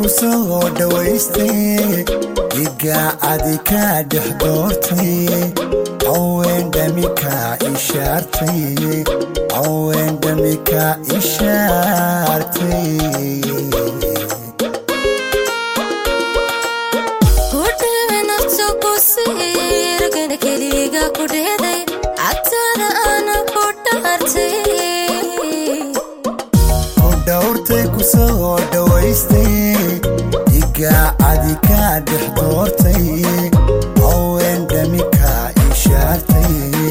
kusoo dhawaystay iga adika dhaxdoortay aween damika ishaartay kudhewe naftu kusir gana keliga kudheeday agtada ana kudhaartay kudhawrtay kusoo dhawaystay iga adika dhaxdoortay aween damika ishaartay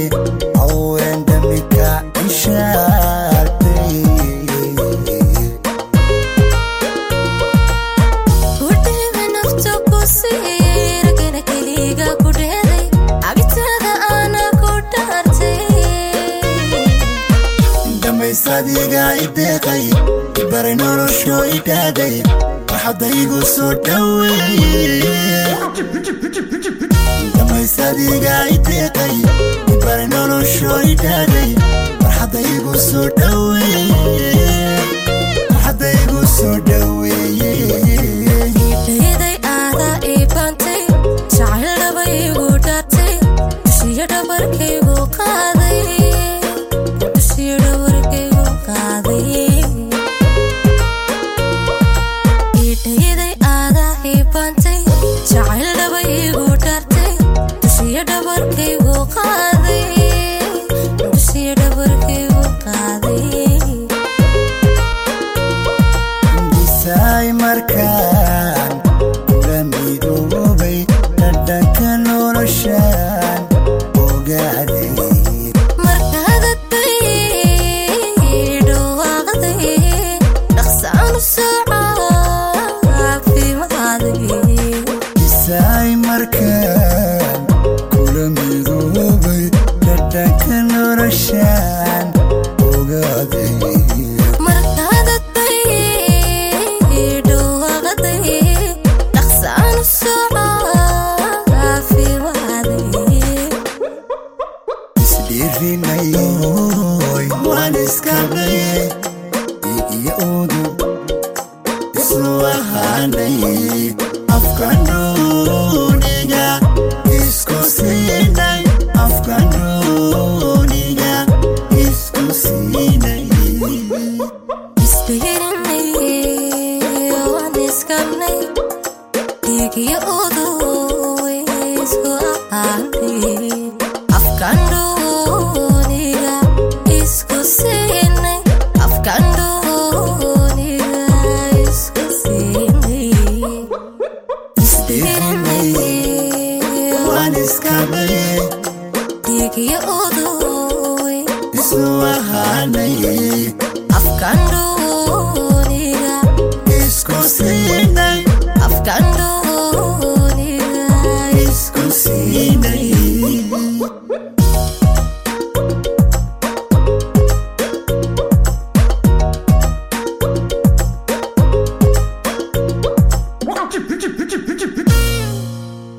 kudhewe naftu kusir gana keliga kudheeday agtada ana kudhaartay damaysadiga ideeqay baray nolosho idaaday waxadaygu soo dhaweeyay damaysadiga ideeqay baray nolosho idaaday waxadaygu soo dhaweeyay Iday aada ibantay jacayl dhabaygu dhaartay dushiya dhabarkaygu qaaday iday aada ibantay jacayl dhabaygu dhaartay dushiya dhabarkaygu qaaday bisay markaan kula midoobay dhadhanka noloshaan ogaaday markaadadbay dhawaaqday dhaqsaanu socaafimaadagay bisay markaan kula midoobay dhadhanka noloshaan ogaaday waan iskabnay iyo udu isnu ahaanay afka nuuniga isku siinay isbegelinay waan iskabnay iyo udu isku ahaanay